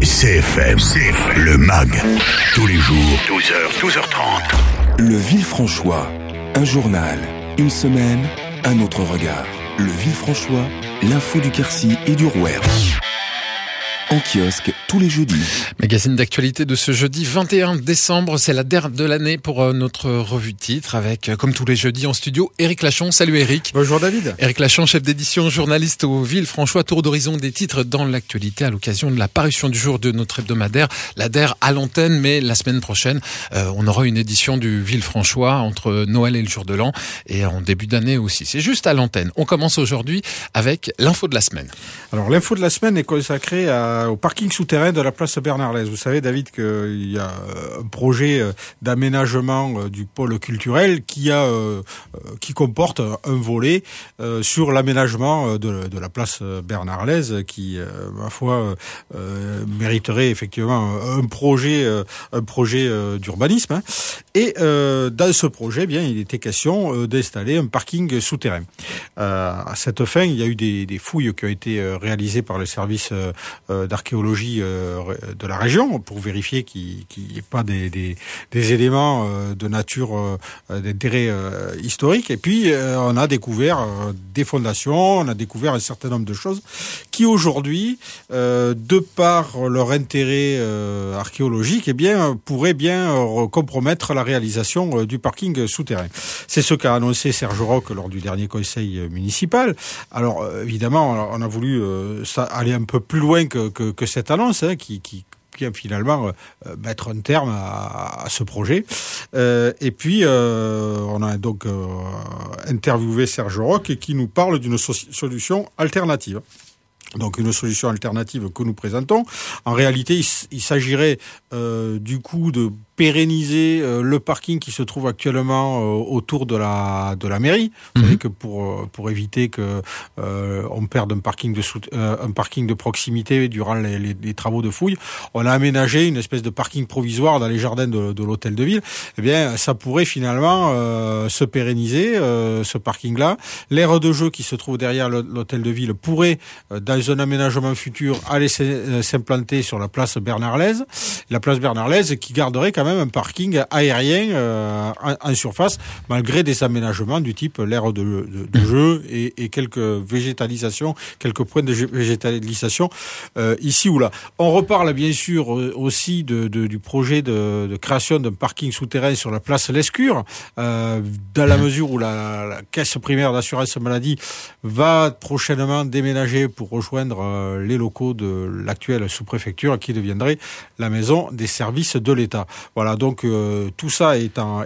CFM, le MAG, tous les jours, 12h, 12h30. Le Villefranchois, un journal, une semaine, un autre regard. Le Villefranchois, l'info du Quercy et du Rouergue. En kiosque tous les jeudis. Magazine d'actualité de ce jeudi 21 décembre, c'est la dernière de l'année pour notre revue de titre avec, comme tous les jeudis en studio, Éric Lachon. Salut Éric. Bonjour David. Éric Lachon, chef d'édition, journaliste au Villefranchois, tour d'horizon des titres dans l'actualité à l'occasion de la parution du jour de notre hebdomadaire, la DER à l'antenne, mais la semaine prochaine, on aura une édition du Villefranchois entre Noël et le jour de l'an et en début d'année aussi. C'est juste à l'antenne. On commence aujourd'hui avec l'info de la semaine. Alors l'info de la semaine est consacrée au parking souterrain de la place Bernard-Lez. Vous savez David qu'il y a un projet d'aménagement du pôle culturel qui comporte un volet sur l'aménagement de la place Bernard-Lez qui, ma foi, mériterait effectivement un projet d'urbanisme. Hein. Et dans ce projet, bien, il était question d'installer un parking souterrain. À cette fin, il y a eu des fouilles qui ont été réalisées par le service d'archéologie de la région pour vérifier qu'il n'y ait pas des éléments de nature d'intérêt historique. Et puis on a découvert des fondations, on a découvert un certain nombre de choses qui aujourd'hui, de par leur intérêt archéologique, pourraient bien compromettre la réalisation du parking souterrain. C'est ce qu'a annoncé Serge Roch lors du dernier conseil municipal. Alors évidemment, on a voulu aller un peu plus loin que cette annonce qui vient finalement mettre un terme à ce projet. Et puis, on a donc interviewé Serge Roch qui nous parle d'une solution alternative. Donc une solution alternative que nous présentons. En réalité, il s'agirait du coup de pérenniser le parking qui se trouve actuellement autour de la mairie. Vous savez que pour éviter que on perde un parking de proximité durant les travaux de fouilles, on a aménagé une espèce de parking provisoire dans les jardins de l'hôtel de ville. Eh bien, ça pourrait finalement se pérenniser ce parking-là. L'aire de jeu qui se trouve derrière l'hôtel de ville pourrait, dans un aménagement futur, aller s'implanter sur la place Bernard-Lez. La place Bernard-Lez qui garderait quand même un parking aérien en surface, malgré des aménagements du type l'aire de jeu et quelques végétalisations, quelques points de végétalisation ici ou là. On reparle bien sûr aussi du projet de création d'un parking souterrain sur la place Lescure, dans la mesure où la caisse primaire d'assurance maladie va prochainement déménager pour rejoindre les locaux de l'actuelle sous-préfecture qui deviendrait la maison des services de l'État. Voilà, donc tout ça est en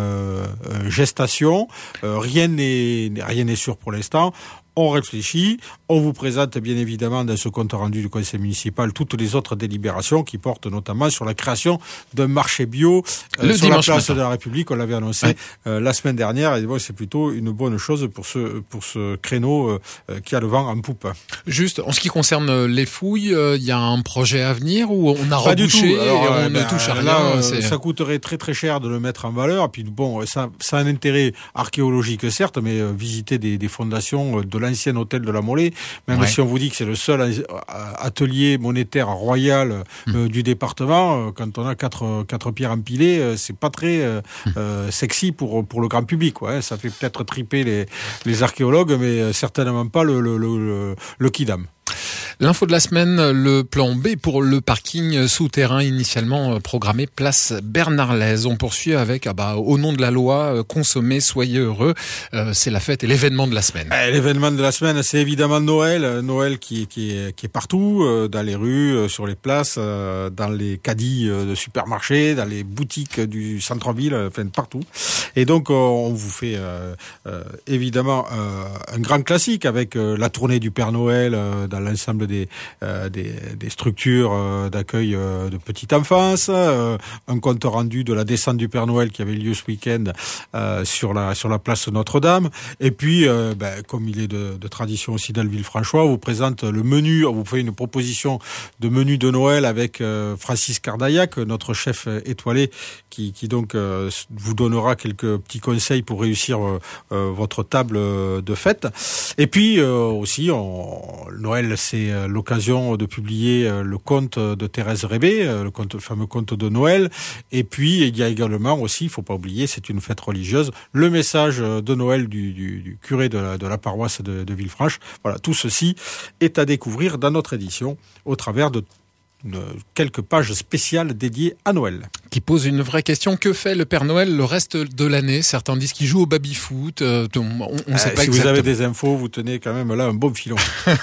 gestation. Rien n'est sûr pour l'instant. On réfléchit, on vous présente bien évidemment dans ce compte rendu du conseil municipal toutes les autres délibérations qui portent notamment sur la création d'un marché bio sur la place de la République. On l'avait annoncé la semaine dernière et bon, c'est plutôt une bonne chose pour ce créneau qui a le vent en poupe. Juste, en ce qui concerne les fouilles, il y a un projet à venir où on a rebouché et on ne touche à rien. Là, ça coûterait très très cher de le mettre en valeur. Et puis bon, ça a un intérêt archéologique certes, mais visiter des fondations de l'ancien hôtel de la Molée, même si on vous dit que c'est le seul atelier monétaire royal du département, quand on a quatre pierres empilées, c'est pas très sexy pour le grand public, quoi. Ça fait peut-être triper les archéologues, mais certainement pas le kidam. L'info de la semaine, le plan B pour le parking souterrain initialement programmé place Bernard-Lez. On poursuit avec, au nom de la loi, consommez, soyez heureux. C'est la fête et l'événement de la semaine. L'événement de la semaine, c'est évidemment Noël. Noël qui est partout, dans les rues, sur les places, dans les caddies de supermarchés, dans les boutiques du centre-ville, enfin partout. Et donc, on vous fait évidemment un grand classique avec la tournée du Père Noël dans l'ensemble des structures d'accueil de petite enfance, un compte rendu de la descente du Père Noël qui avait lieu ce week-end sur la place Notre-Dame. Et puis, comme il est de tradition aussi dans le Villefranchois, on vous présente le menu, on vous fait une proposition de menu de Noël avec Francis Cardaillac, notre chef étoilé, qui donc vous donnera quelques petits conseils pour réussir votre table de fête. Et puis aussi, Noël, c'est l'occasion de publier le conte de Thérèse Rébé, le fameux conte de Noël. Et puis, il y a également aussi, il faut pas oublier, c'est une fête religieuse, le message de Noël du curé de la paroisse de Villefranche. Voilà, tout ceci est à découvrir dans notre édition au travers de quelques pages spéciales dédiées à Noël. Qui pose une vraie question. Que fait le Père Noël le reste de l'année? Certains disent qu'il joue au baby-foot. On sait pas si exactement. vous avez des infos, vous tenez quand même là un bon filon.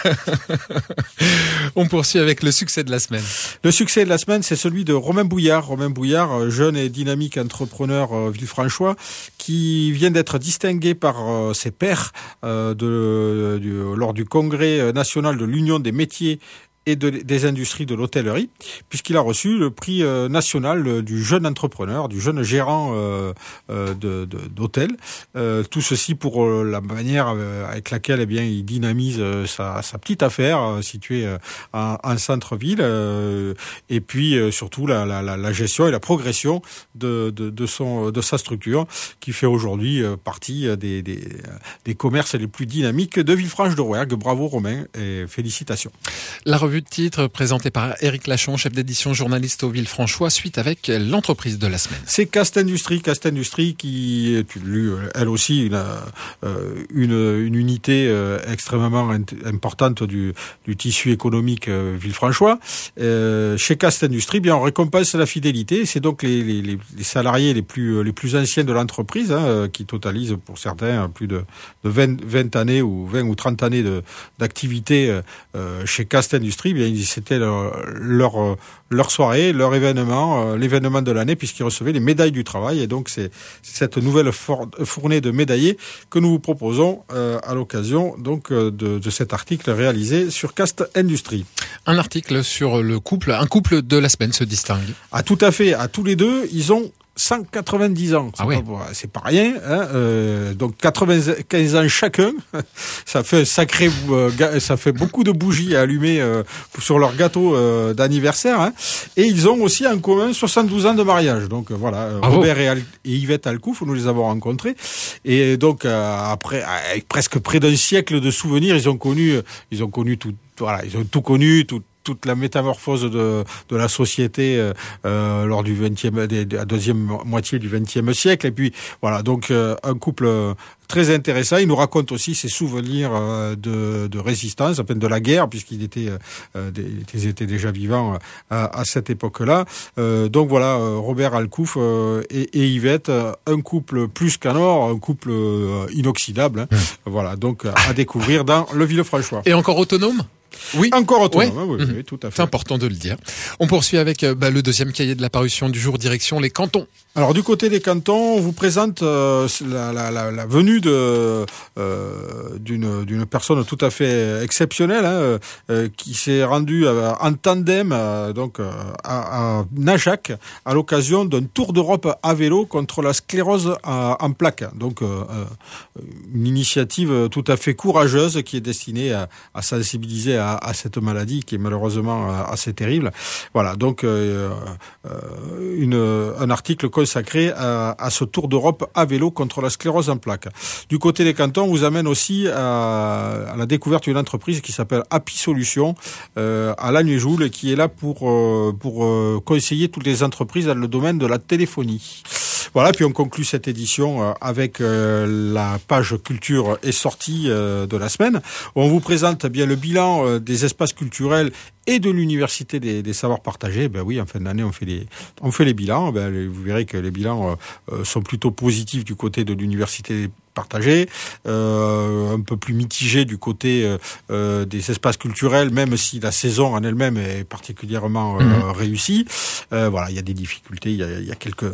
On poursuit avec le succès de la semaine. Le succès de la semaine, c'est celui de Romain Bouillard. Romain Bouillard, jeune et dynamique entrepreneur villefranchois, qui vient d'être distingué par ses pairs lors du congrès national de l'Union des métiers et des industries de l'hôtellerie, puisqu'il a reçu le prix national du jeune entrepreneur, du jeune gérant d'hôtel. Tout ceci pour la manière avec laquelle il dynamise sa petite affaire située en centre-ville, et puis surtout la gestion et la progression de sa structure, qui fait aujourd'hui partie des commerces les plus dynamiques de Villefranche-de-Rouergue. Bravo Romain et félicitations. La revue de titre présentée par Éric Lachon, chef d'édition, journaliste au Villefranchois, suite avec l'entreprise de la semaine. C'est Cast Industrie qui est elle aussi une unité extrêmement importante du tissu économique villefranchois. Chez Cast Industrie, on récompense la fidélité. C'est donc les salariés les plus anciens de l'entreprise, qui totalisent pour certains plus de 20 années ou 20 ou 30 années d'activité chez Cast Industrie. C'était leur soirée, leur événement, l'événement de l'année, puisqu'ils recevaient les médailles du travail. Et donc, c'est cette nouvelle fournée de médaillés que nous vous proposons à l'occasion donc de cet article réalisé sur Cast Industrie. Un article sur un couple de la semaine se distingue. Ah, tout à fait. À tous les deux, ils ont 190 ans, c'est pas rien, donc 95 ans chacun, ça fait ça fait beaucoup de bougies à allumer sur leur gâteau d'anniversaire, et ils ont aussi en commun 72 ans de mariage. Donc voilà, Robert et Yvette Alcouf, nous les avons rencontrés, et donc après, avec presque près d'un siècle de souvenirs, ils ont tout connu, toute la métamorphose de la société lors la deuxième moitié du XXe siècle. Et puis voilà, donc un couple très intéressant. Il nous raconte aussi ses souvenirs de résistance, à peine de la guerre, puisqu'ils étaient déjà vivants à cette époque-là. Donc voilà, Robert Alcouf et Yvette, un couple plus qu'un or, un couple inoxydable. Voilà, donc à découvrir dans le Villefranchois. Et encore autonome? Oui. Encore autonome, oui, tout à fait. C'est important de le dire. On poursuit avec le deuxième cahier de la parution du jour, direction les cantons. Alors du côté des cantons, on vous présente la venue d'une personne tout à fait exceptionnelle, qui s'est rendue en tandem à Najac à l'occasion d'un tour d'Europe à vélo contre la sclérose en plaques. Donc une initiative tout à fait courageuse qui est destinée à sensibiliser à cette maladie qui est malheureusement assez terrible. Voilà, donc un article consacré à ce tour d'Europe à vélo contre la sclérose en plaques. Du côté des cantons, on vous amène aussi à la découverte d'une entreprise qui s'appelle Happy Solutions à Lagnejoul, qui est là pour conseiller toutes les entreprises dans le domaine de la téléphonie. Voilà, puis on conclut cette édition avec la page culture et sortie de la semaine. On vous présente bien le bilan des espaces culturels et de l'université des savoirs partagés. Ben oui, en fin d'année, on fait les bilans. Vous verrez que les bilans sont plutôt positifs du côté de l'université partagée, un peu plus mitigé du côté des espaces culturels, même si la saison en elle-même est particulièrement réussie. Voilà, il y a des difficultés, il y a quelques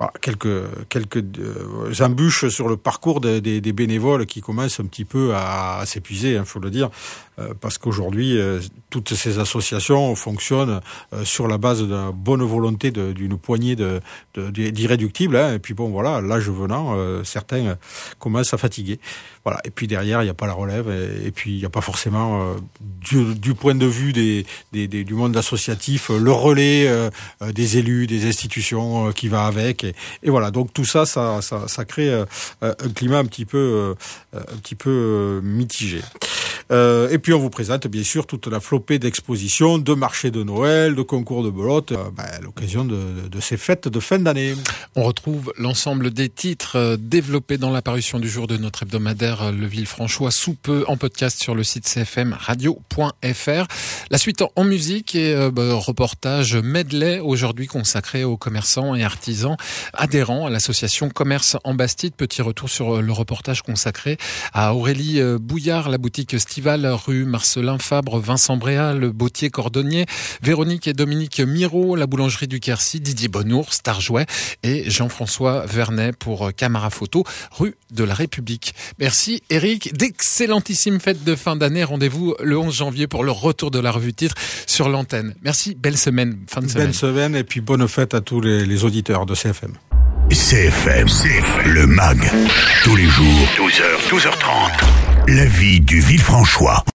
embûches sur le parcours des bénévoles qui commencent un petit peu à s'épuiser, faut le dire, parce qu'aujourd'hui, toutes ces associations fonctionnent sur la base de la bonne volonté d'une poignée d'irréductibles, et puis bon, voilà, l'âge venant, certains commencent à fatiguer. Voilà. Et puis derrière, il n'y a pas la relève, et puis il n'y a pas forcément, du point de vue du monde associatif, le relais des élus, des institutions qui va avec, et voilà. Donc tout ça crée un climat un petit peu mitigé. Et puis puis on vous présente bien sûr toute la flopée d'expositions, de marchés de Noël, de concours de belote, à l'occasion de ces fêtes de fin d'année. On retrouve l'ensemble des titres développés dans la parution du jour de notre hebdomadaire Le Villefranchois sous peu en podcast sur le site cfmradio.fr. La suite en musique et reportage medley aujourd'hui consacré aux commerçants et artisans adhérents à l'association Commerce en Bastide. Petit retour sur le reportage consacré à Aurélie Bouillard, la boutique Stival, rue Marcelin Fabre, Vincent Bréa, le bottier cordonnier, Véronique et Dominique Miro, la boulangerie du Quercy, Didier Bonnours, Star Jouet et Jean-François Vernet pour Camara Photo, rue de la République. Merci Eric, d'excellentissimes fêtes de fin d'année. Rendez-vous le 11 janvier pour le retour de la revue titre sur l'antenne. Merci, belle semaine, fin de semaine. Belle semaine et puis bonne fête à tous les auditeurs de CFM. CFM, le MAG, tous les jours, 12h, 12h30, la vie du Villefranchois.